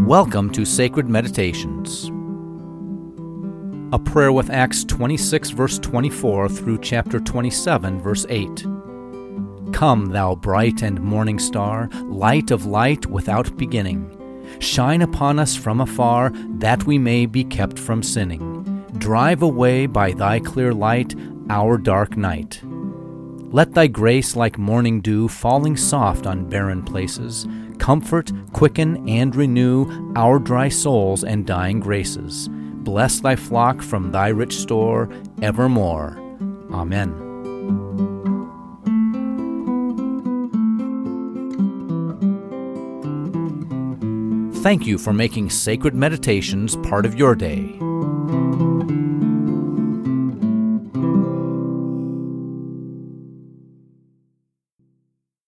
Welcome to Sacred Meditations, a prayer with Acts 26, verse 24 through chapter 27, verse 8. Come, thou bright and morning star, light of light without beginning. Shine upon us from afar, that we may be kept from sinning. Drive away by thy clear light our dark night. Let thy grace like morning dew falling soft on barren places, comfort, quicken, and renew our dry souls and dying graces. Bless thy flock from thy rich store evermore. Amen. Thank you for making Sacred Meditations part of your day.